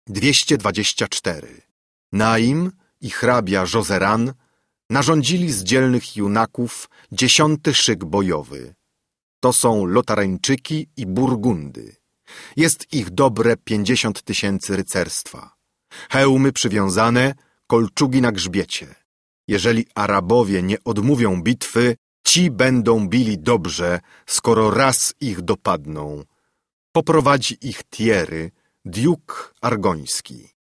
224. Naim i hrabia Jozeran narządzili z dzielnych junaków 10. szyk bojowy. To są Lotarańczyki i Burgundy. Jest ich dobre 50 000 rycerstwa. Hełmy przywiązane, kolczugi na grzbiecie. Jeżeli Arabowie nie odmówią bitwy, ci będą bili dobrze, skoro raz ich dopadną. Poprowadzi ich Thierry, Diuk Argoński.